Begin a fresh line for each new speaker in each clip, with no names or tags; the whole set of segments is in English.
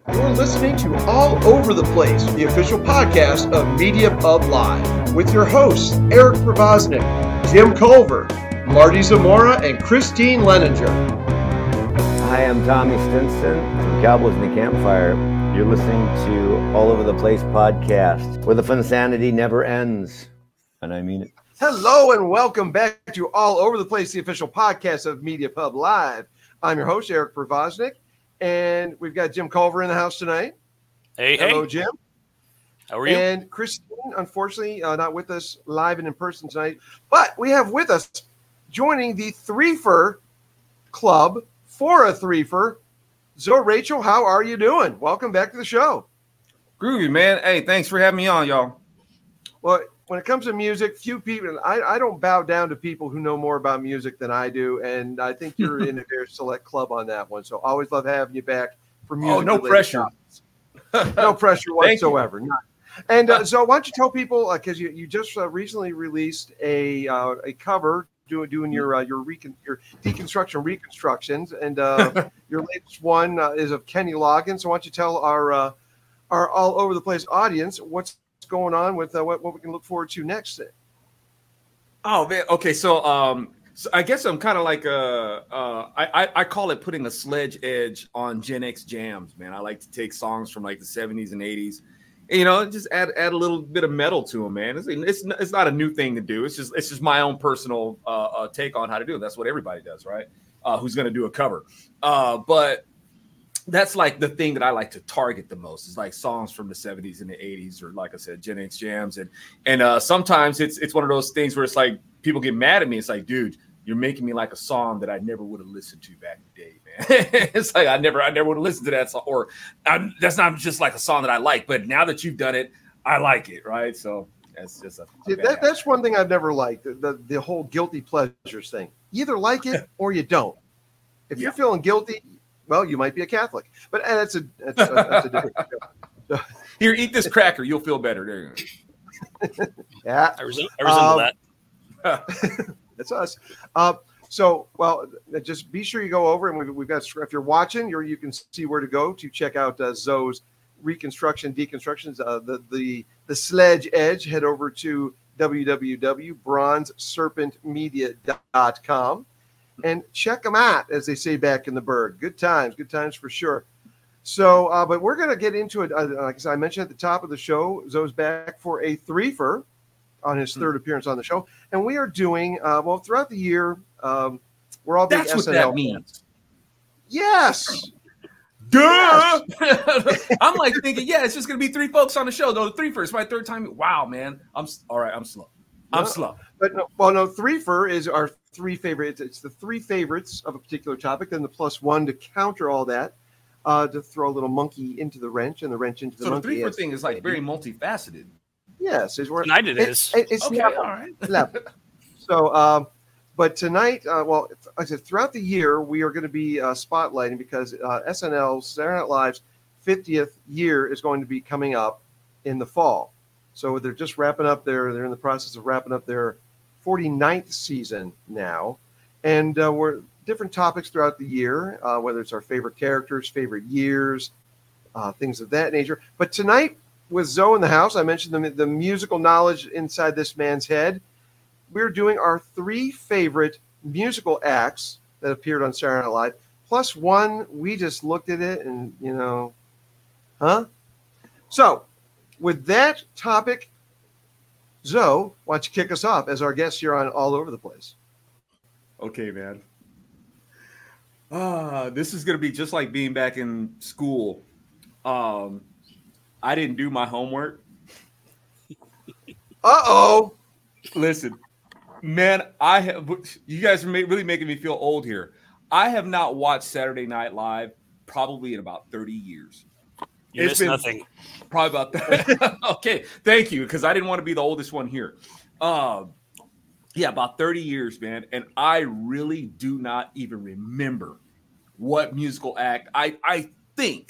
You're listening to All Over the Place, the official podcast of Media Pub Live, with your hosts, Eric Provoznik, Jim Culver, Marty Zamora, and Christine Leninger.
Hi, I'm Tommy Stinson from Cowboys in the Campfire. You're listening to All Over the Place podcast, where the funsanity never ends. And I mean it.
Hello and welcome back to All Over the Place, the official podcast of Media Pub Live. I'm your host, Eric Provoznik, and we've got Jim Culver in the house tonight. Hello, Jim.
How are you?
And Christine, unfortunately, not with us live and in person tonight, but we have with us, joining the Threefer Club for a Threefer, Zoe Rachel. How are you doing? Welcome back to the show.
Groovy, man. Hey, thanks for having me on, y'all.
Well, when it comes to music, few people, I don't bow down to people who know more about music than I do, and I think you're in a very select club on that one. So always love having you back for music.
Oh, no pressure.
No pressure whatsoever. And so why don't you tell people, because you just recently released a cover doing your deconstruction reconstructions, and your latest one is of Kenny Loggins. So why don't you tell our All Over the Place audience what's going on with what we can look forward to next?
Oh man, okay. So I guess I'm kind of like I call it putting a sledge edge on Gen X jams, man. I like to take songs from like the 70s and 80s, and, just add a little bit of metal to them, man. It's not a new thing to do. It's just my own personal take on how to do it. That's what everybody does, right? Who's going to do a cover? But that's like the thing that I like to target the most is like songs from the 70s and the 80s, or like I said, Gen X jams. And sometimes it's one of those things where it's like people get mad at me. It's like, dude, you're making me like a song that I never would have listened to back in the day, man. It's like I never would have listened to that song, or that's not just like a song that I like, but now that you've done it, I like it, right? So that's just
that's one thing I've never liked, the whole guilty pleasures thing. You either like it or you don't. If you're feeling guilty, well, you might be a Catholic, but that's a different show.
Here, eat this cracker. You'll feel better. There you
go. Yeah. I resemble
that. That's us. So, just be sure you go over, and we've got, if you're watching, you can see where to go to check out Zoe's deconstructions, the sledge edge. Head over to www.bronzeserpentmedia.com. and check them out, as they say back in the Berg. Good times for sure. So, but we're going to get into it. Like I mentioned at the top of the show, Zoe's back for a Threefer on his third appearance on the show. And we are doing, throughout the year, we're all big
That's
SNL
what that means.
Yes.
Duh! Yes. I'm like thinking, it's just going to be three folks on the show. No, the Threefer. It's my third time. Wow, man. I'm slow. I'm slow.
But no, Threefer is our three favorites. It's the three favorites of a particular topic, then the plus one to counter all that, to throw a little monkey into the wrench and the wrench into the monkey.
So the Threefer thing is like very multifaceted.
Yes.
Tonight it is.
It's
okay, all right.
So, but tonight, like I said, throughout the year, we are going to be spotlighting, because SNL's, Saturday Night Live's 50th year is going to be coming up in the fall. So they're just wrapping up they're in the process of wrapping up their 49th season now. And we're different topics throughout the year, whether it's our favorite characters, favorite years, things of that nature. But tonight, with Zoe in the house, I mentioned the musical knowledge inside this man's head. We're doing our three favorite musical acts that appeared on Saturday Night Live, plus one. We just looked at it and, So, with that topic, Zoe, why don't you kick us off as our guest here on All Over the Place?
Okay, man. This is going to be just like being back in school. I didn't do my homework.
Uh-oh.
Listen, man, you guys are really making me feel old here. I have not watched Saturday Night Live probably in about 30 years.
It's been nothing.
Probably about that. Okay, thank you, because I didn't want to be the oldest one here. About 30 years, man, and I really do not even remember what musical act. I think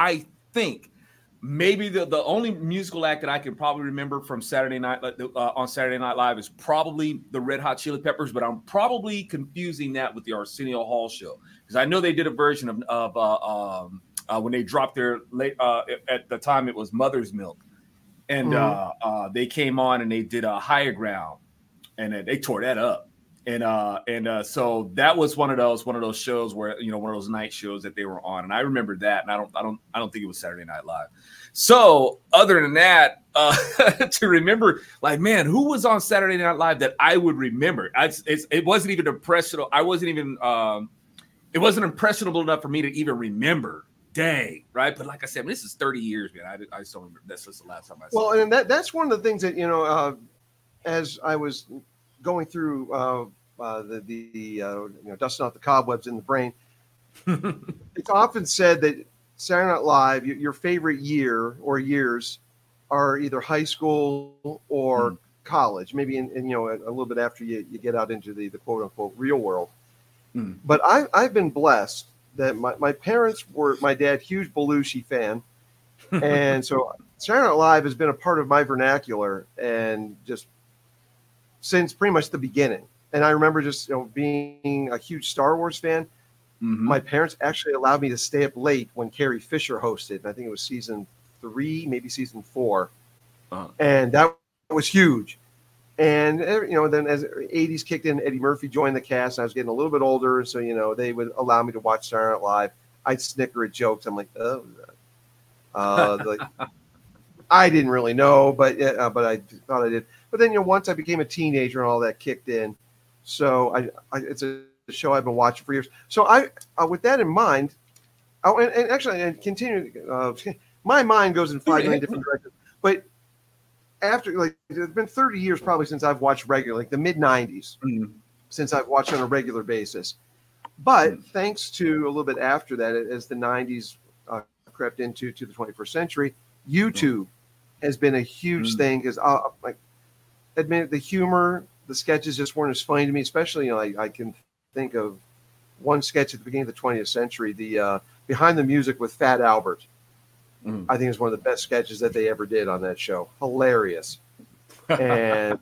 maybe the only musical act that I can probably remember from Saturday Night on Saturday Night Live is probably the Red Hot Chili Peppers, but I'm probably confusing that with the Arsenio Hall show, because I know they did a version of when they dropped their late at the time it was Mother's Milk, and they came on and they did a Higher Ground, and they tore that up. And so that was one of those shows where, one of those night shows that they were on, and I remember that, and I don't think it was Saturday Night Live. So other than that, to remember, like, man, who was on Saturday Night Live that I would remember? It wasn't even impressionable. It wasn't impressionable enough for me to even remember. Dang, right? But like I said, this is 30 years, man. I just don't remember. That's just the last time I saw it.
Well, and that's one of the things that, as I was going through dusting off the cobwebs in the brain, it's often said that Saturday Night Live, your favorite year or years are either high school or college, maybe in a little bit after you get out into the quote unquote real world. But I've been blessed that my parents were, my dad, huge Belushi fan, and so Saturday Night Live has been a part of my vernacular and just since pretty much the beginning. And I remember just being a huge Star Wars fan. My parents actually allowed me to stay up late when Carrie Fisher hosted. I think it was season 3, maybe season 4. And that was huge. And, then as the 80s kicked in, Eddie Murphy joined the cast. And I was getting a little bit older. So, they would allow me to watch Saturday Night Live. I'd snicker at jokes. I'm like, I didn't really know, but I thought I did. But then, once I became a teenager and all that kicked in. So it's a show I've been watching for years. So with that in mind, and continue, my mind goes in 5 million different directions. But after, it's been 30 years probably since I've watched regularly, the mid 90s, since I've watched on a regular basis. But thanks to a little bit after that, as the 90s crept into the 21st century, YouTube has been a huge thing because admit the humor, the sketches just weren't as funny to me, especially, I can think of one sketch at the beginning of the 20th century, the Behind the Music with Fat Albert. I think it's one of the best sketches that they ever did on that show. Hilarious. But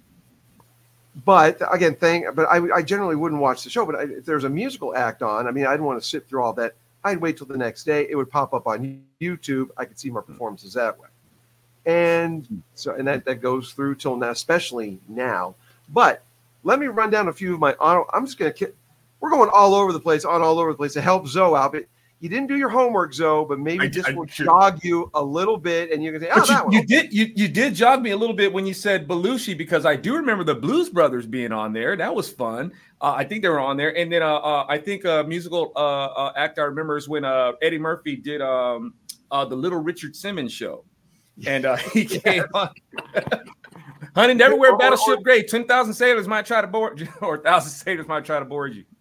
again, I generally wouldn't watch the show, but if there's a musical act on, I didn't want to sit through all that. I'd wait till the next day. It would pop up on YouTube. I could see more performances that way. And so, and that goes through till now, especially now. But let me run down a few of my honor. We're going all over the place to help Zoe out. But you didn't do your homework, Zoe, but maybe will jog you a little bit, and you can say,
you did jog me a little bit when you said Belushi, because I do remember the Blues Brothers being on there. That was fun. I think they were on there. And then I think a musical act I remember is when Eddie Murphy did the Little Richard Simmons show. And he came on. Honey, never wear Battleship Gray. 10,000 sailors might try to board you, or 1,000 sailors might try to board you.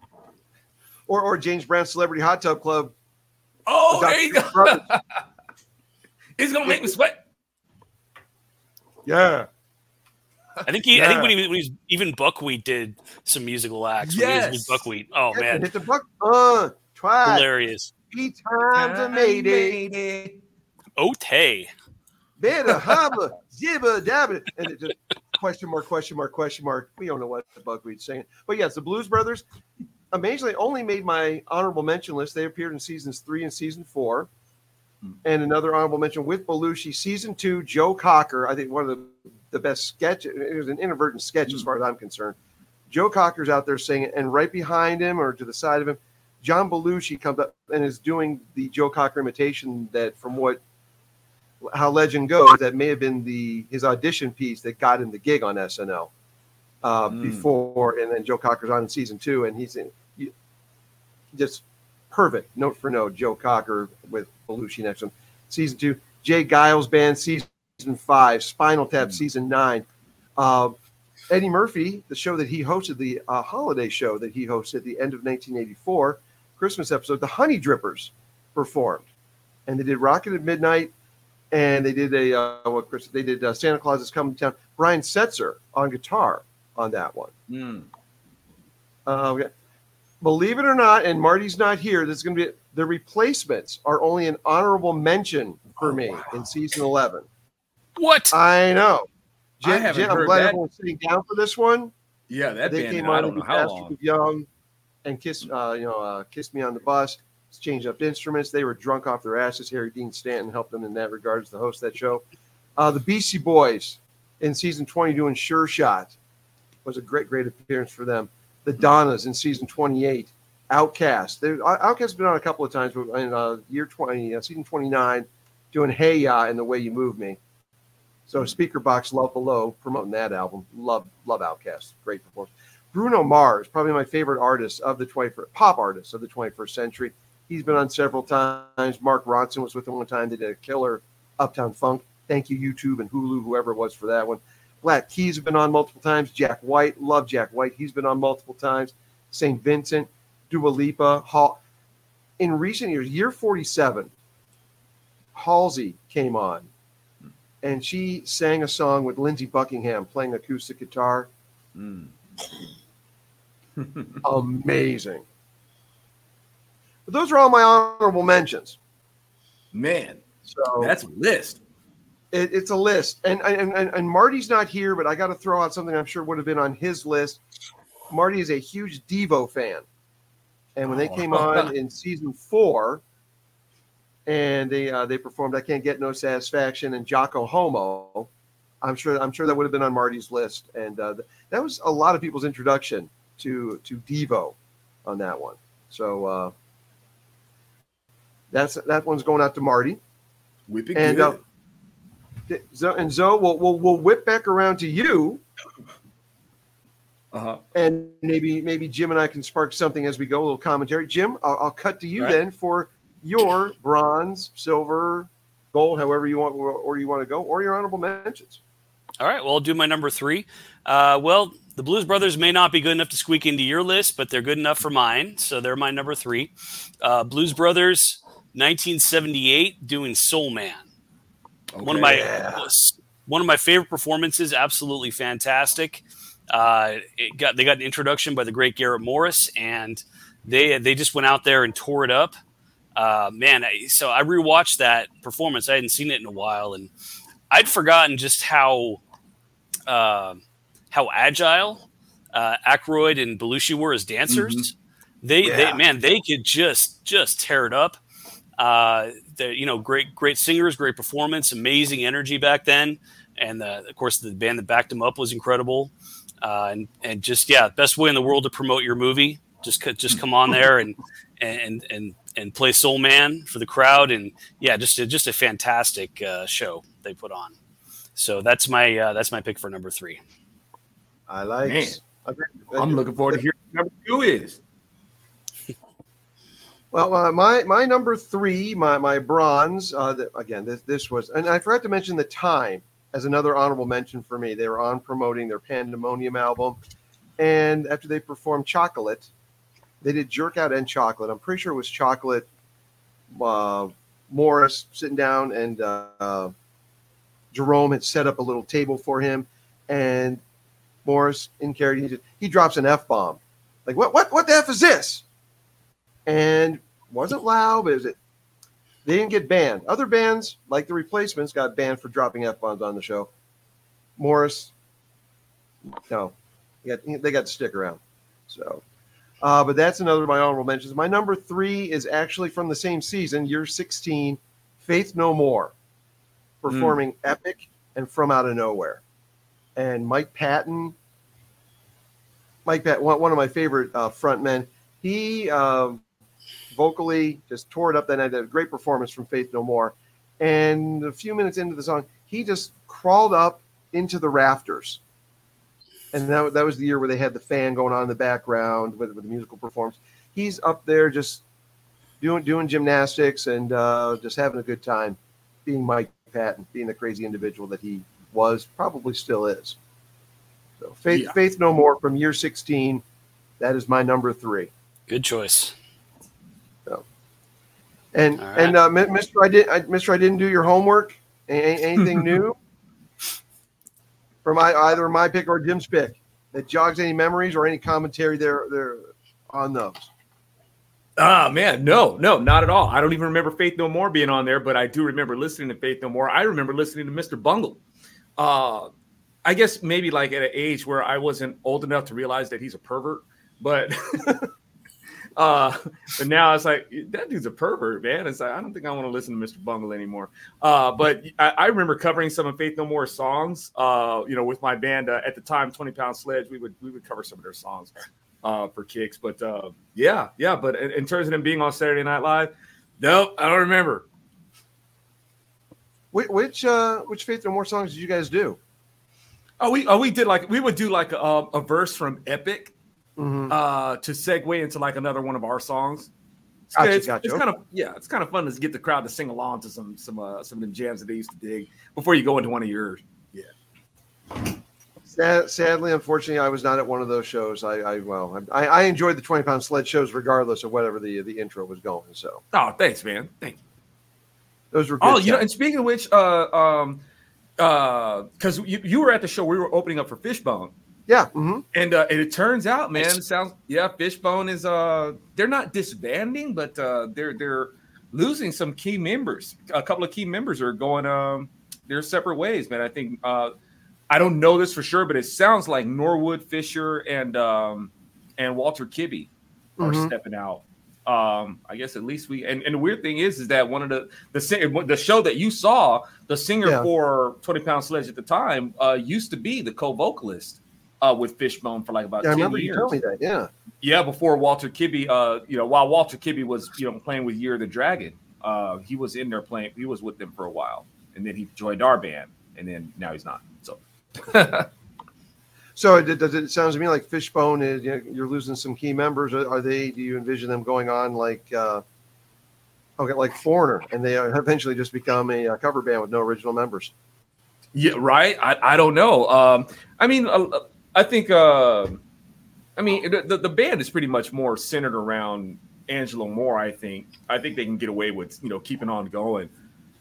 Or James Brown's Celebrity Hot Tub Club.
Oh, there you go. It's gonna make me sweat.
Yeah.
I think when he was even Buckwheat did some musical acts.
Yes.
With Buckwheat. Oh man,
hit the buck. Try
hilarious.
3 times I made it.
Ote.
Better hubba jibba dabba, and it just question mark. We don't know what the Buckwheat's saying, but yes, the Blues Brothers amazingly only made my honorable mention list. They appeared in seasons 3 and season 4, and another honorable mention with Belushi, season 2. Joe Cocker, I think one of the best sketches. It was an inadvertent sketch as far as I'm concerned. Joe Cocker's out there singing, and right behind him or to the side of him, John Belushi comes up and is doing the Joe Cocker imitation that, from how legend goes, that may have been his audition piece that got him the gig on SNL before, and then Joe Cocker's on in season 2, and he's just perfect note for note. Joe Cocker with Belushi next to him. Season 2, Jay Giles Band, season 5, Spinal Tap, season 9. Eddie Murphy, the show that he hosted, the holiday show that he hosted at the end of 1984, Christmas episode, the Honey Drippers performed, and they did Rockin' at Midnight. And they did Santa Claus Is Coming to Town. Brian Setzer on guitar on that one. Okay. Believe it or not, and Marty's not here, this is going to be the Replacements are only an honorable mention for me in season 11.
What?
I know.
Jim,
I'm glad everyone's sitting down for this one.
Yeah, that
they
band,
came
I
on
don't know how long.
Young and Kiss Me on the Bus. changed up instruments. They were drunk off their asses. Harry Dean Stanton helped them in that regard as the host of that show. The Beastie Boys in season 20 doing Sure Shot was a great appearance for them. The Donnas in season 28. Outkast. Outkast has been on a couple of times, but in year 20, season 29, doing Hey Ya and The Way You Move Me. So Speaker Box Love Below, promoting that album. Love Outkast. Great performance. Bruno Mars, probably my favorite artist of the 21st, pop artist of the 21st century. He's been on several times. Mark Ronson was with him one time. They did a killer Uptown Funk. Thank you, YouTube and Hulu, whoever it was for that one. Black Keys have been on multiple times. Jack White, love Jack White. He's been on multiple times. St. Vincent, Dua Lipa, Hall. In recent years, year 47, Halsey came on, and she sang a song with Lindsey Buckingham playing acoustic guitar. Amazing. But those are all my honorable mentions.
Man,
so
that's a list.
It's a list. And Marty's not here, but I got to throw out something I'm sure would have been on his list. Marty is a huge Devo fan. And when they came on in season 4, and they performed I Can't Get No Satisfaction and Jocko Homo, I'm sure that would have been on Marty's list. And that was a lot of people's introduction to Devo on that one. So that one's going out to Marty.
Whip it
and
good.
And Zoe, we'll whip back around to you. And maybe Jim and I can spark something as we go, a little commentary. Jim, I'll cut to you then for your bronze, silver, gold, however you want, or you want to go, or your honorable mentions.
All right, well, I'll do my number 3. Well, the Blues Brothers may not be good enough to squeak into your list, but they're good enough for mine, so they're my number 3. Blues Brothers, 1978, doing Soul Man. Okay. One of my favorite performances, absolutely fantastic. They got an introduction by the great Garrett Morris, and they just went out there and tore it up. So I rewatched that performance. I hadn't seen it in a while, and I'd forgotten just how agile Aykroyd and Belushi were as dancers. Mm-hmm. They could just tear it up. Great singers, great performance, amazing energy back then, and of course the band that backed them up was incredible. And best way in the world to promote your movie. Just come on there and play Soul Man for the crowd, and just a fantastic show they put on. So that's my pick for number 3.
I like.
Man, I'm looking forward to hearing what number 2 is.
Well, my number 3, my bronze. This was, and I forgot to mention The Time as another honorable mention for me. They were on promoting their Pandemonium album, and after they performed Chocolate, they did Jerk Out and Chocolate. I'm pretty sure it was Chocolate. Morris sitting down, and Jerome had set up a little table for him, and Morris in character, he drops an F-bomb. Like, what the F is this? And wasn't loud, but they didn't get banned. Other bands, like the Replacements, got banned for dropping F-bombs on the show. Morris, no, they got to stick around. So, but that's another of my honorable mentions. My number 3 is actually from the same season, year 16, Faith No More, performing Epic and From Out of Nowhere. And Mike Patton, one of my favorite frontmen, he vocally just tore it up that night. A great performance from Faith No More. And a few minutes into the song, he just crawled up into the rafters. And that was the year where they had the fan going on in the background with the musical performance. He's up there just doing gymnastics and just having a good time, being Mike Patton, being the crazy individual that he was, probably still is. So Faith No More from year 16, that is my number 3.
Good choice.
So, and Mr. I didn't do your homework. Anything new from either my pick or Jim's pick that jogs any memories or any commentary there on those?
Man, no, not at all. I don't even remember Faith No More being on there, but I do remember listening to Faith No More. I remember listening to Mr. Bungle. I guess maybe like at an age where I wasn't old enough to realize that he's a pervert, but But now it's like, that dude's a pervert, man. It's like, I don't think I want to listen to Mr. Bungle anymore. But I remember covering some of Faith No More songs, with my band at the time, 20 Pound Sledge. We would cover some of their songs for kicks. But yeah. But in terms of them being on Saturday Night Live, nope, I don't remember.
Which Faith No More songs did you guys do?
We did we would do a verse from Epic.
Mm-hmm.
To segue into another one of our songs.
Gotcha.
It's kind of fun to get the crowd to sing along to some of them jams that they used to dig before you go into one of yours. Yeah.
Sadly, unfortunately, I was not at one of those shows. I enjoyed the 20 Pound Sled shows regardless of whatever the intro was going. So.
Oh, thanks, man. Thank you.
Those were good.
And speaking of which, because you were at the show, we were opening up for Fishbone.
Yeah, mm-hmm.
And it turns out, man, Fishbone is they're not disbanding, but they're losing some key members. A couple of key members are going their separate ways, man. I think I don't know this for sure, but it sounds like Norwood, Fisher, and Walter Kibbe are stepping out. I guess at least and the weird thing is that one of the show that you saw, the singer for 20 Pound Sledge at the time used to be the co-vocalist with Fishbone for about 10 years. I remember you told me that, yeah, before Walter Kibbe, while Walter Kibbe was, playing with Year of the Dragon, he was in there playing. He was with them for a while, and then he joined our band, and then now he's not. So,
so does it sound to me like Fishbone is you're losing some key members? Are they? Do you envision them going on like Foreigner, and they eventually just become a cover band with no original members?
Yeah, right. I don't know. I think, the band is pretty much more centered around Angelo Moore. I think they can get away with, keeping on going.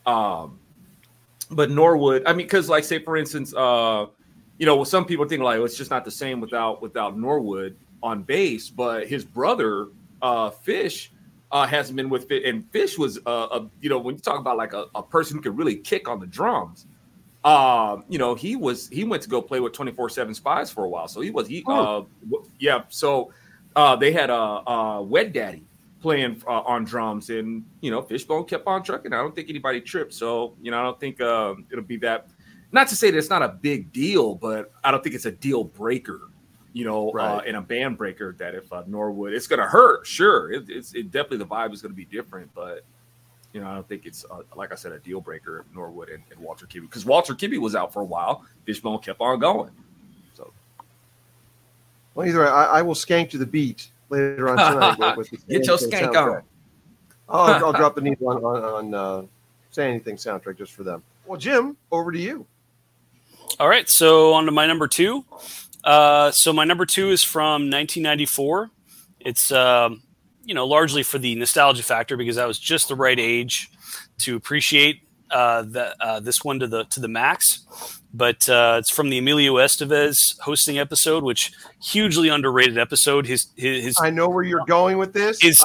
But Norwood, because say for instance, some people think it's just not the same without Norwood on bass, but his brother, Fish, hasn't been with Fish, and Fish was, when you talk about a person who could really kick on the drums. He went to go play with 24/7 Spies for a while. So So they had a Wet Daddy playing on drums, and Fishbone kept on trucking. I don't think anybody tripped. So I don't think it'll be that. Not to say that it's not a big deal, but I don't think it's a deal breaker. And a band breaker that if Norwood, it's going to hurt. Sure, it's definitely the vibe is going to be different, but. I don't think it's, like I said, a deal breaker, Norwood and Walter Kibbe. Because Walter Kibbe was out for a while. Fishbone kept on going. So,
well, either way, I will skank to the beat later on tonight. with
Get your skank on.
I'll drop the needle on Say Anything soundtrack just for them. Well, Jim, over to you.
All right, so on to my number 2. So my number 2 is from 1994. It's largely for the nostalgia factor because I was just the right age to appreciate this one to the max. But it's from the Emilio Estevez hosting episode, which hugely underrated episode. His
I know where you're going with this.
Yes.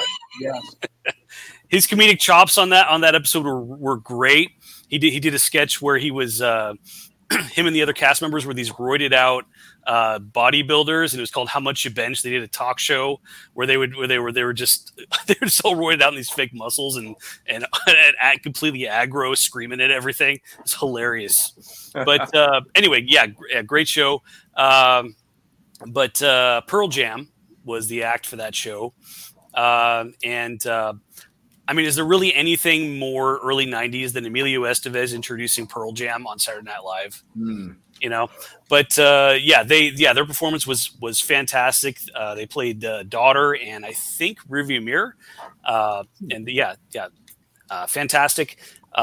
His comedic chops on that episode were great. He did a sketch where he was him and the other cast members were these roided out bodybuilders, and it was called How Much You Bench. They did a talk show where they were just so roided out in these fake muscles and completely aggro, screaming at everything. It's hilarious. But anyway, great show. But Pearl Jam was the act for that show, is there really anything more early 90s than Emilio Estevez introducing Pearl Jam on Saturday Night Live? But their performance was fantastic. They played Daughter and I think Rearview Mirror, fantastic.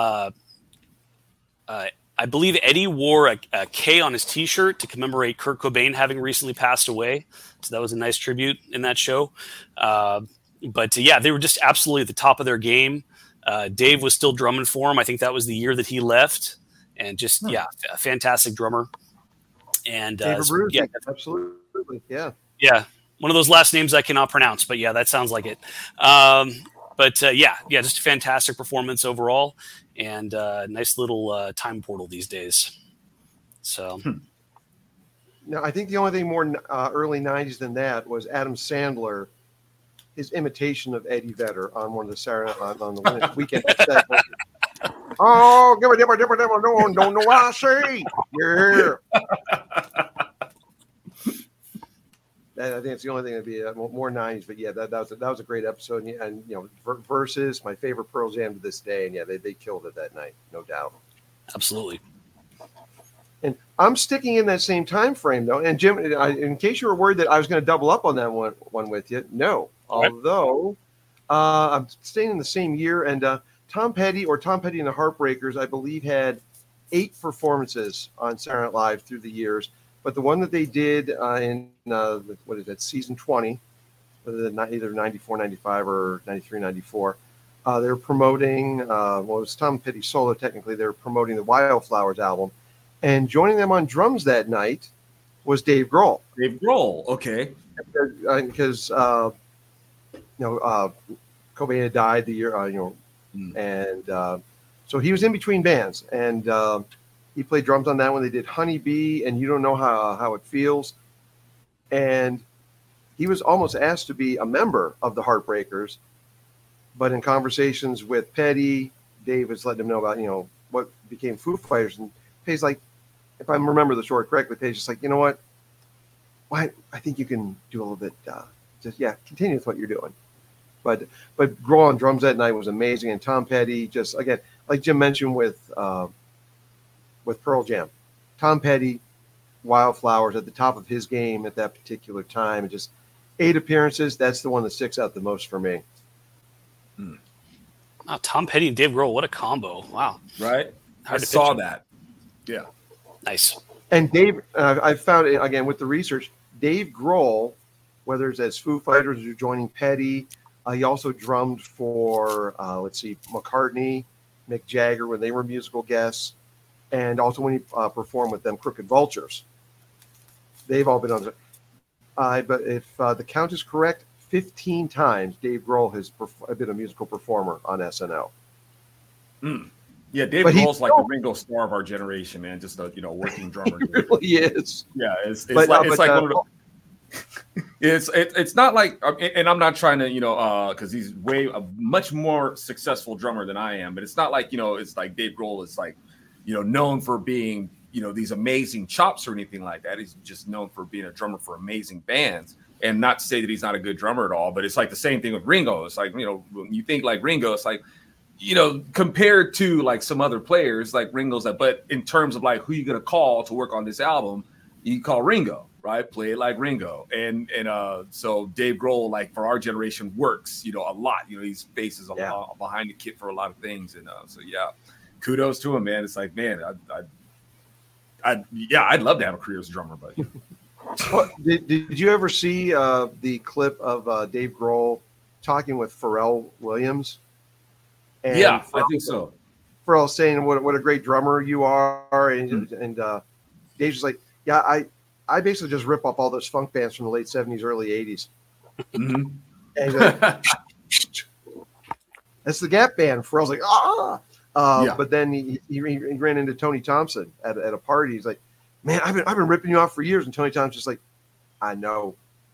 I believe Eddie wore a K on his T-shirt to commemorate Kurt Cobain having recently passed away, so that was a nice tribute in that show. But they were just absolutely at the top of their game. Dave was still drumming for him. I think that was the year that he left, and just a fantastic drummer. And
absolutely,
yeah. One of those last names I cannot pronounce, but that sounds like it. Just a fantastic performance overall, and nice little time portal these days. So.
Now, I think the only thing more early 90s than that was Adam Sandler. his imitation of Eddie Vedder on one of the Saturday on the weekend. Oh, give a dimmer, don't know what I say. Yeah. I think it's the only thing that'd be more 90s, but yeah, that was a great episode. And Versus, my favorite Pearl Jam to this day, and yeah, they killed it that night, no doubt.
Absolutely.
And I'm sticking in that same time frame though. And Jim, in case you were worried that I was going to double up on that one with you, no.
Right.
Although I'm staying in the same year, and Tom Petty and the Heartbreakers, I believe, had 8 performances on Saturday Night Live through the years. But the one that they did in season 20, either 94, 95 or 93, 94, they were promoting, it was Tom Petty solo technically. They were promoting the Wildflowers album. And joining them on drums that night was Dave Grohl.
Dave Grohl, okay.
Because Cobain had died the year, and so he was in between bands, and he played drums on that one. They did Honey Bee and You Don't Know How It Feels, and he was almost asked to be a member of the Heartbreakers, but in conversations with Petty, Dave was letting him know about what became Foo Fighters, and Petty's like, if I remember the story correctly, Petty's just like, you know what? Why? I think you can do a little bit. Continue with what you're doing. But Grohl on drums that night was amazing, and Tom Petty just, again, like Jim mentioned with Pearl Jam, Tom Petty, Wildflowers at the top of his game at that particular time, and just 8 appearances. That's the one that sticks out the most for me.
Oh, Tom Petty and Dave Grohl, what a combo! Wow,
right?
Hard
I
to
saw
picture.
that. Yeah,
Nice.
And Dave, I found it again with the research. Dave Grohl, whether it's as Foo Fighters or joining Petty, he also drummed for McCartney, Mick Jagger when they were musical guests, and also when he performed with them, Crooked Vultures. They've all been on. But if the count is correct, 15 times Dave Grohl has been a musical performer on SNL.
Yeah, Dave Grohl's like the Ringo Starr of our generation, man. Just a working drummer.
He really is.
Yeah, it's like one of the. It's not like, and I'm not trying to because he's much more successful drummer than I am, but it's not like it's like Dave Grohl is like known for being these amazing chops or anything like that. He's just known for being a drummer for amazing bands, and not to say that he's not a good drummer at all, but it's like the same thing with Ringo. It's like when you think like Ringo, it's like compared to like some other players, like Ringo's like, but in terms of like who you gonna call to work on this album, you call Ringo. Right, play it like Ringo, and so Dave Grohl, like for our generation, works a lot. He's faces behind the kit for a lot of things, and so yeah, kudos to him, man. It's like, man, I'd love to have a career as a drummer, but
did you ever see the clip of Dave Grohl talking with Pharrell Williams? And
yeah,
Pharrell,
I think so.
Pharrell saying what a great drummer you are, and Dave's just like, yeah, I basically just rip up all those funk bands from the late 70s, early 80s.
Mm-hmm.
And that's the Gap Band. Pharrell's like, But then he ran into Tony Thompson at a party. He's like, man, I've been ripping you off for years. And Tony Thompson's just like, I know.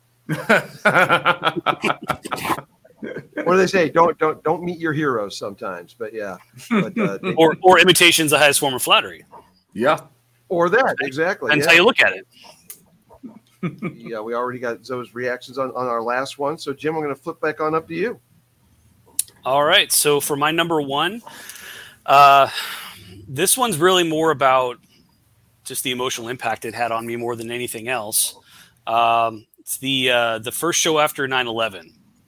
What do they say? Don't meet your heroes sometimes. But yeah.
Or imitation's the highest form of flattery.
Yeah.
Or that, exactly.
That's how you look at it.
Yeah, we already got those reactions on our last one. So, Jim, I'm going to flip back on up to you.
All right. So for my number 1, this one's really more about just the emotional impact it had on me more than anything else. It's the first show after 9/11.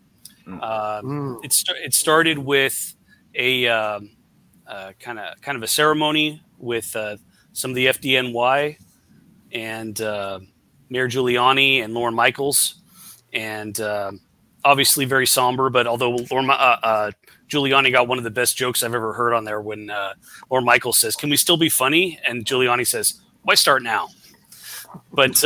It started with a kind of a ceremony with some of the FDNY and Mayor Giuliani and Lorne Michaels, and obviously very somber. But although Giuliani got one of the best jokes I've ever heard on there when Lorne Michaels says, "Can we still be funny?" and Giuliani says, "Why start now?" But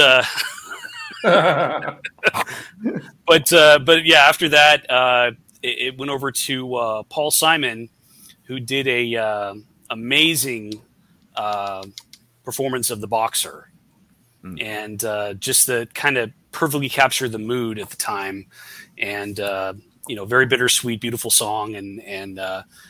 but yeah, after that, it went over to Paul Simon, who did a amazing performance of The Boxer. And just the kind of perfectly captured the mood at the time, and very bittersweet, beautiful song, and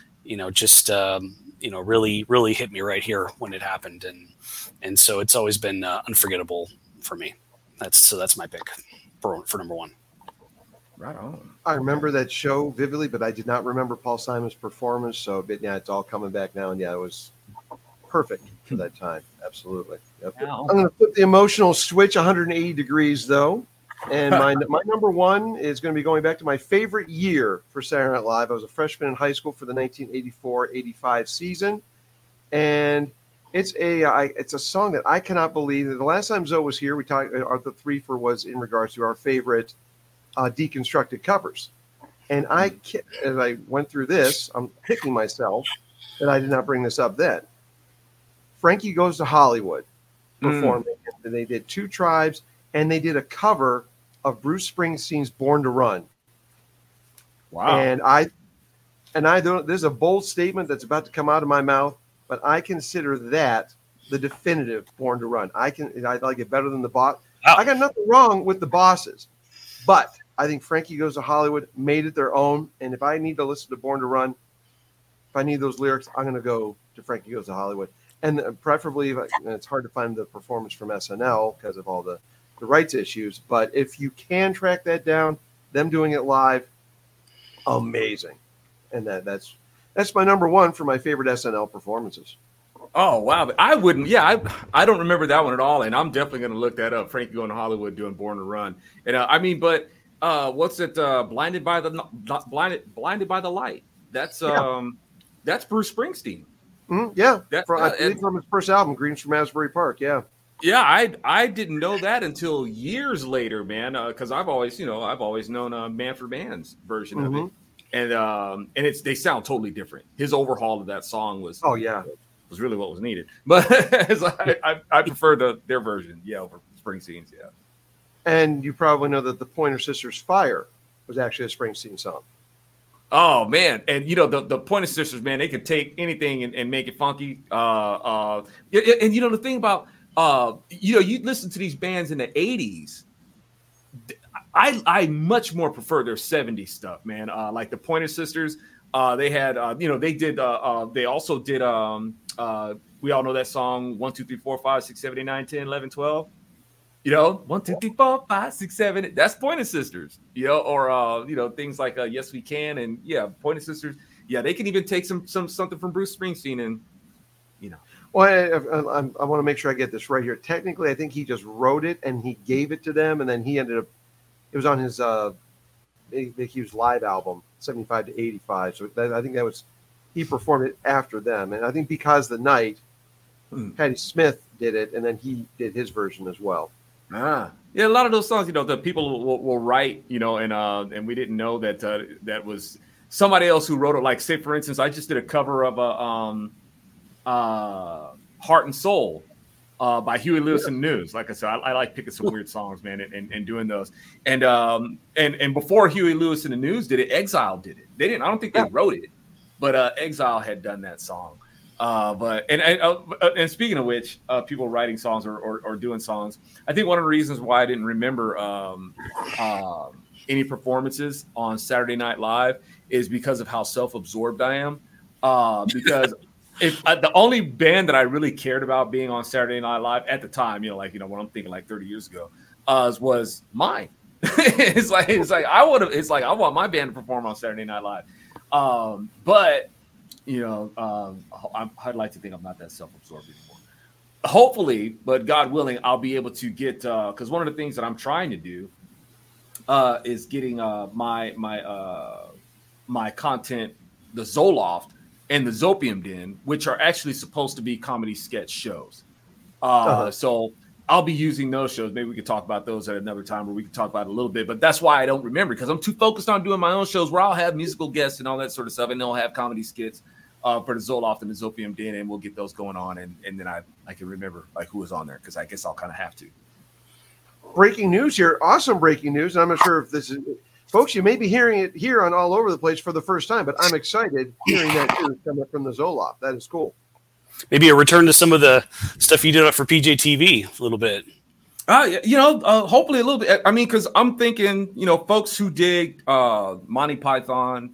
really, really hit me right here when it happened, and so it's always been unforgettable for me. That's my pick for number one.
Right on.
I remember that show vividly, but I did not remember Paul Simon's performance. So, but yeah, it's all coming back now, and yeah, it was perfect for that time. Absolutely. Yep.
Wow.
I'm going to flip the emotional switch 180 degrees, though. And my number one is going to be going back to my favorite year for Saturday Night Live. I was a freshman in high school for the 1984-85 season. And it's a song that I cannot believe. The last time Zoe was here, we talked, the three for was in regards to our favorite deconstructed covers. And as I went through this, I'm kicking myself that I did not bring this up then. Frankie Goes to Hollywood performing. And they did Two Tribes, and they did a cover of Bruce Springsteen's Born to Run.
Wow.
And I don't, there's a bold statement that's about to come out of my mouth, but I consider that the definitive Born to Run. I like it better than the Boss.
Wow.
I got nothing wrong with the Bosses, but I think Frankie Goes to Hollywood made it their own. And if I need to listen to Born to Run, if I need those lyrics, I'm going to go to Frankie Goes to Hollywood. And preferably, it's hard to find the performance from SNL because of all the rights issues. But if you can track that down, them doing it live, amazing. And that's my number one for my favorite SNL performances.
Oh, wow. I wouldn't. Yeah, I don't remember that one at all. And I'm definitely going to look that up. Frankie Going to Hollywood doing Born to Run. And what's it? Blinded by the Light. That's Bruce Springsteen.
Mm-hmm. Yeah. From his first album, Greens from Asbury Park. Yeah.
Yeah, I didn't know that until years later, man. Because I've always known Manfred Mann's version of it, and they sound totally different. His overhaul of that song was was really what was needed. But I prefer their version, over Springsteen's, yeah.
And you probably know that the Pointer Sisters' Fire was actually a Springsteen song.
Oh man, and the Pointer Sisters, man, they could take anything and make it funky. And the thing about you listen to these bands in the 80s. I much more prefer their 70s stuff, man. Like the Pointer Sisters, they had they did they also did we all know that song 1 2 3 4 5 6 7 8 9 10 11 12. 1 2 3 4 5 6 7. That's Pointer Sisters. Or things like Yes We Can, and Pointer Sisters. Yeah, they can even take something from Bruce Springsteen and
Well, I want to make sure I get this right here. Technically, I think he just wrote it and he gave it to them, and then he ended up. It was on his Big Huge Live album, 75 to 85. So I think that was he performed it after them, and I think Because the Night, Patti Smith did it, and then he did his version as well.
Yeah, a lot of those songs, the people will write, and we didn't know that that was somebody else who wrote it. Like, say for instance, I just did a cover of Heart and Soul by Huey Lewis and the News. Like I said, I like picking some weird songs, man, and doing those. And before Huey Lewis and the News did it, Exile did it. They didn't. I don't think they wrote it, but Exile had done that song. And speaking of which, people writing songs or doing songs, I think one of the reasons why I didn't remember any performances on Saturday Night Live is because of how self-absorbed I am. Because the only band that I really cared about being on Saturday Night Live at the time, when I'm thinking like 30 years ago, was mine. It's like I want my band to perform on Saturday Night Live. But I'd like to think I'm not that self-absorbed anymore. Hopefully, but God willing, I'll be able to get because one of the things that I'm trying to do is getting my content, the Zoloft and the Zopium Den, which are actually supposed to be comedy sketch shows. So I'll be using those shows. Maybe we could talk about those at another time, where we could talk about it a little bit. But that's why I don't remember, because I'm too focused on doing my own shows where I'll have musical guests and all that sort of stuff, and they'll have comedy skits for the Zoloft and the Zopium Den, and we'll get those going on, and then I can remember like who was on there, because I guess I'll kind of have to.
Breaking news here, awesome breaking news. I'm not sure if this is, folks, you may be hearing it here on All Over the Place for the first time, but I'm excited hearing that news coming from the Zoloft. That is cool.
Maybe a return to some of the stuff you did for PJ TV a little bit.
Hopefully a little bit. I mean, because I'm thinking, folks who dig Monty Python,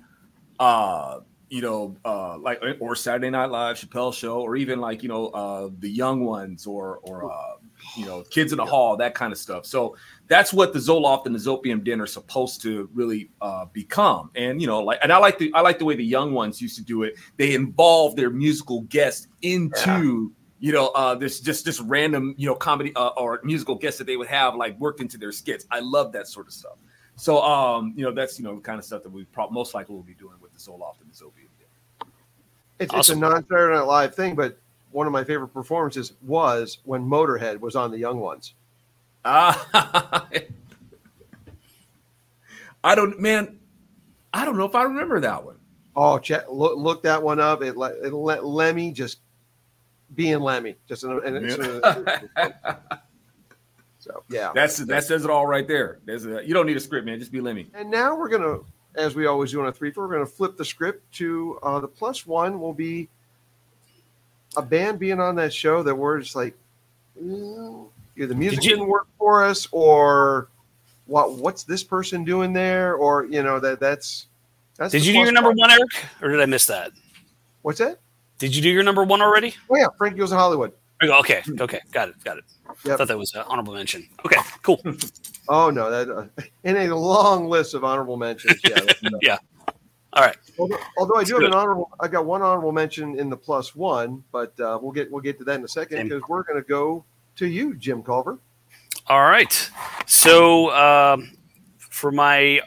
like or Saturday Night Live, Chappelle Show, or even like the Young Ones or Kids in the Hall, that kind of stuff. So that's what the Zoloft and the Zopium Den are supposed to really become. And I like the way the Young Ones used to do it. They involve their musical guests into this random comedy or musical guests that they would have like worked into their skits. I love that sort of stuff. So that's the kind of stuff that we most likely will be doing with the Zoloft and the Zopium Den.
It's a non-Saturday Night Live thing, but one of my favorite performances was when Motorhead was on the Young Ones.
I don't know if I remember that one.
Oh, look that one up. It let Lemmy just being Lemmy. So yeah,
that says it all right there. You don't need a script, man. Just be Lemmy.
And now we're gonna, as we always do on a 3-4, we're gonna flip the script to the +1 will be a band being on that show that we're just like, either the music didn't work for us, or what's this person doing there, or that's.
Did you do your number 1, Eric, or did I miss that?
What's that?
Did you do your number 1 already?
Oh yeah, Frankie Goes to Hollywood.
Okay, got it.
Yep.
I thought that was an honorable mention. Okay, cool.
Oh no, that in a long list of honorable mentions. Yeah.
Yeah. All right.
Although I do have I got one honorable mention in the +1, but we'll get to that in a second, because we're going to go to you, Jim Culver.
All right. So for my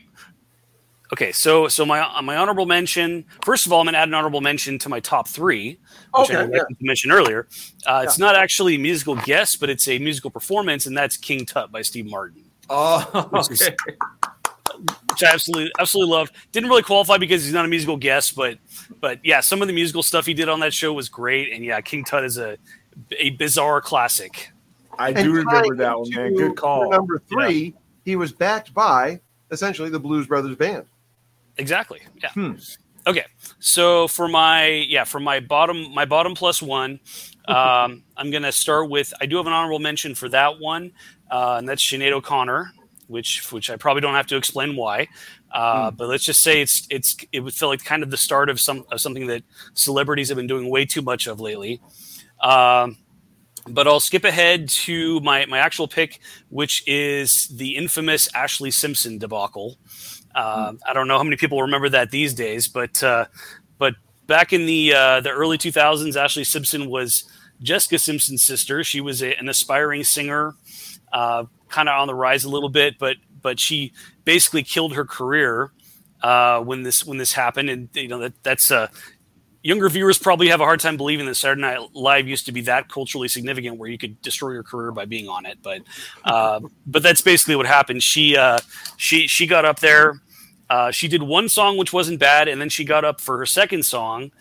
my honorable mention. First of all, I'm going to add an honorable mention to my top 3, which I mentioned earlier. It's not actually a musical guest, but it's a musical performance, and that's King Tut by Steve Martin.
Oh, okay.
Which I absolutely loved. Didn't really qualify because he's not a musical guest, but yeah, some of the musical stuff he did on that show was great. And yeah, King Tut is a bizarre classic.
I do remember that one, man. Good call.
Number 3, he was backed by essentially the Blues Brothers band.
Exactly. Yeah. Okay. So for my bottom +1, I'm going to start with, I do have an honorable mention for that one, and that's Sinead O'Connor, which I probably don't have to explain why. But let's just say it would feel like kind of the start of something that celebrities have been doing way too much of lately. But I'll skip ahead to my actual pick, which is the infamous Ashlee Simpson debacle. I don't know how many people remember that these days, but back in the early 2000s, Ashlee Simpson was Jessica Simpson's sister. She was an aspiring singer, kind of on the rise a little bit, but she basically killed her career when this happened. And that's younger viewers probably have a hard time believing that Saturday Night Live used to be that culturally significant where you could destroy your career by being on it. But that's basically what happened. She got up there. She did one song, which wasn't bad. And then she got up for her second song.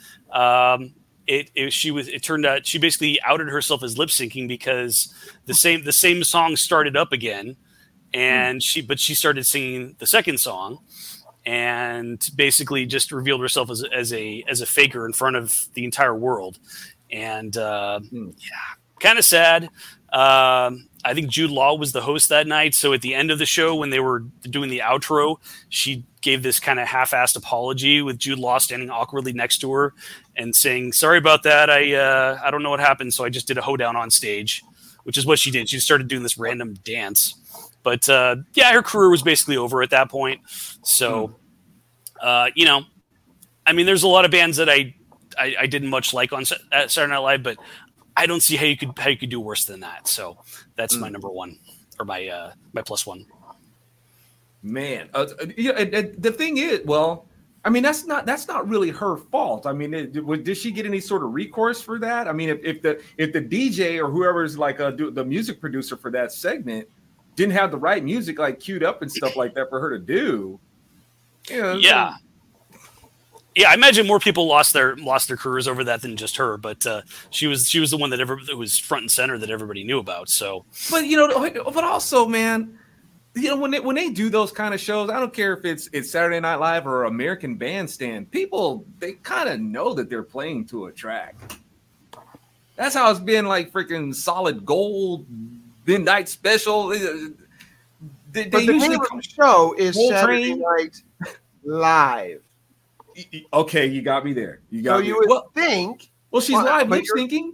It turned out she basically outed herself as lip syncing because the same song started up again. And she started singing the second song, and basically just revealed herself as a faker in front of the entire world. And kind of sad. I think Jude Law was the host that night. So at the end of the show, when they were doing the outro, she gave this kind of half-assed apology with Jude Law standing awkwardly next to her and saying, "Sorry about that. I don't know what happened. So I just did a hoedown on stage," which is what she did. She started doing this random dance. But her career was basically over at that point. So, I mean, there's a lot of bands that I didn't much like on Saturday Night Live, but I don't see how you could do worse than that. So that's my number 1, or my +1.
Man, the thing is, well, I mean, that's not really her fault. I mean, did she get any sort of recourse for that? I mean, if the DJ or whoever's like the music producer for that segment didn't have the right music like queued up and stuff like that for her to do. Yeah, I imagine more people lost their careers over that than just her, but she was the one that was front and center that everybody knew about. So, but also, man, when they do those kind of shows, I don't care if it's Saturday Night Live or American Bandstand, people, they kind of know that they're playing to a track. That's how it's been like freaking Solid Gold, midnight special. They
But the name of the show is Saturday Night Live.
Okay, you got me there. You got
so
me.
You would think.
Well, she's live lip syncing.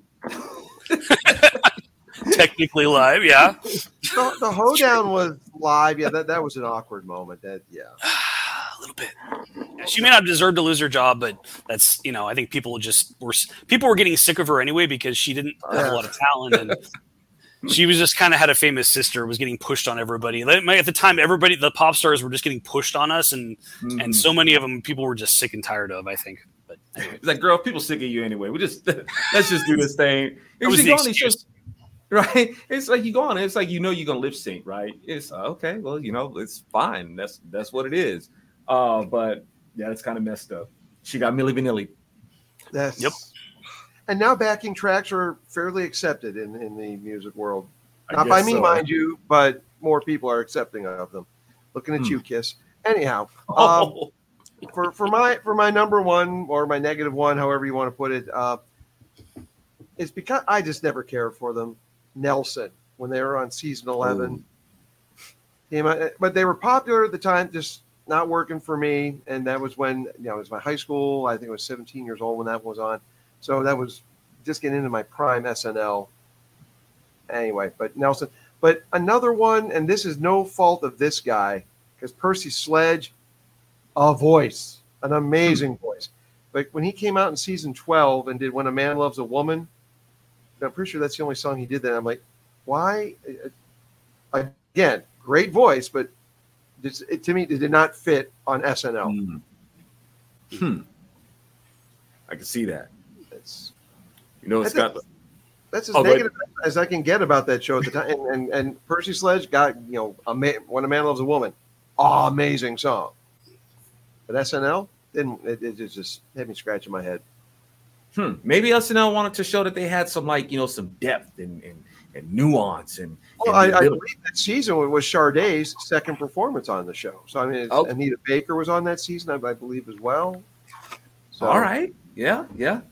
Technically live, yeah.
The hoedown was live. Yeah, that was an awkward moment.
A little bit. Yeah, she may not deserve to lose her job, but that's, I think people were getting sick of her anyway because she didn't have a lot of talent, and she was just kind of had a famous sister, was getting pushed on everybody. At the time, the pop stars were just getting pushed on us, and so many of them people were just sick and tired of, I think. But anyway.
It's like, girl, people sick of you anyway. Let's just do this thing.
It was the excuse.
Right? It's like you go on. It's like you're gonna lip sync, right? It's okay. Well, it's fine. That's what it is. But yeah, it's kind of messed up. She got Milli Vanilli.
Yep.
And now backing tracks are fairly accepted in the music world. Not by me, mind you, but more people are accepting of them. Looking at you, Kiss. Anyhow, for my number one or my negative one, however you want to put it, it's because I just never cared for them. Nelson, when they were on season 11, but they were popular at the time, just not working for me. And that was when, it was my high school. I think I was 17 years old when that was on. So that was just getting into my prime SNL. Anyway, but Nelson. But another one, and this is no fault of this guy, because Percy Sledge, a voice, an amazing voice. But when he came out in season 12 and did When a Man Loves a Woman, I'm pretty sure that's the only song he did that. I'm like, why? Again, great voice, but to me, it did not fit on SNL.
I can see that.
It's
that's
as negative as I can get about that show at the time. And Percy Sledge got, When a Man Loves a Woman, amazing song. But SNL didn't. It just had me scratching my head.
Maybe SNL wanted to show that they had some some depth and nuance and.
Well, I believe that season was Sade's second performance on the show. So I mean, Anita Baker was on that season, I believe, as well. So,
all right, yeah.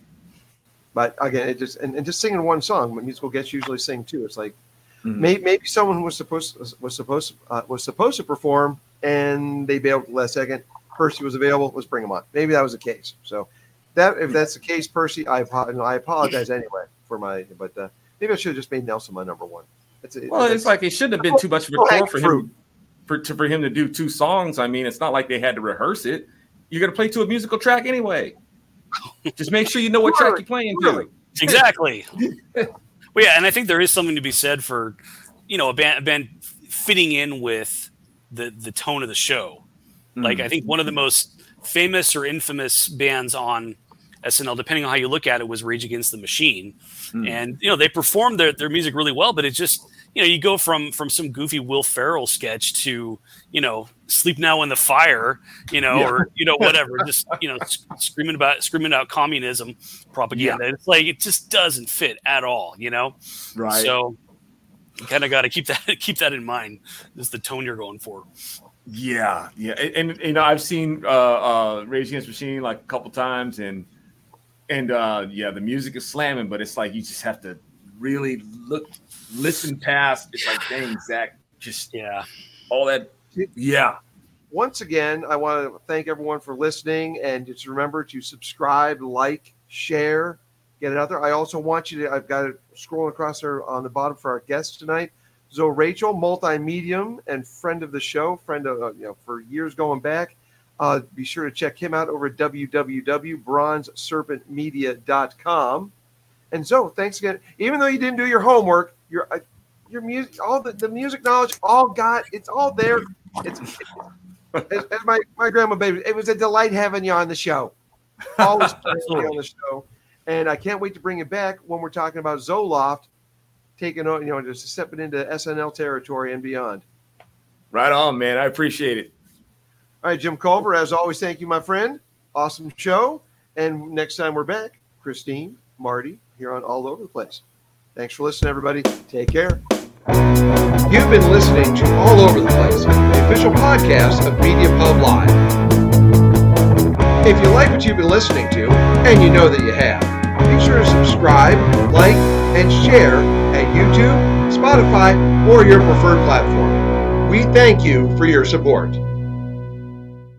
But again, it just and just singing one song, musical guests usually sing two. It's like maybe someone who was supposed to perform and they bailed at the last second. Percy was available. Let's bring him on. Maybe that was the case. So. If that's the case, Percy, I apologize anyway for but maybe I should have just made Nelson my number one.
It's like it shouldn't have been too much of a chore for him for him to do two songs. I mean, it's not like they had to rehearse it. You're gonna play to a musical track anyway. Just make sure you know what track you're playing to.
Exactly. Well, yeah, and I think there is something to be said for a band fitting in with the tone of the show. Like I think one of the most famous or infamous bands on SNL, depending on how you look at it, was Rage Against the Machine. And, they performed their music really well, but it just, you go from some goofy Will Ferrell sketch to, Sleep Now in the Fire, or, whatever, just, screaming out communism propaganda. Yeah. It's like, it just doesn't fit at all,
Right.
So you kind of got to keep that in mind. This is the tone you're going for.
Yeah. And I've seen Rage Against the Machine like a couple times, and the music is slamming, but it's like you just have to really listen past. It's like, dang, Zach, just all that. Yeah.
Once again, I want to thank everyone for listening, and just remember to subscribe, like, share, get it out there. I also want you to. I've got it scrolling across there on the bottom for our guests tonight. So Rachel, multi-medium and friend of the show, friend of for years going back. Be sure to check him out over at www.bronzeserpentmedia.com. And Zoe, thanks again. Even though you didn't do your homework, your music, all the music knowledge, it's all there. It's as my grandma baby. It was a delight having you on the show. Always on the show, and I can't wait to bring it back when we're talking about Zoloft. Taking on, just stepping into SNL territory and beyond.
Right on, man. I appreciate it.
All right, Jim Culver, as always, thank you, my friend. Awesome show. And next time we're back, Christine, Marty, here on All Over the Place. Thanks for listening, everybody. Take care. You've been listening to All Over the Place, the official podcast of Media Pub Live. If you like what you've been listening to, and you know that you have, be sure to subscribe, like, and share at YouTube, Spotify, or your preferred platform. We thank you for your support.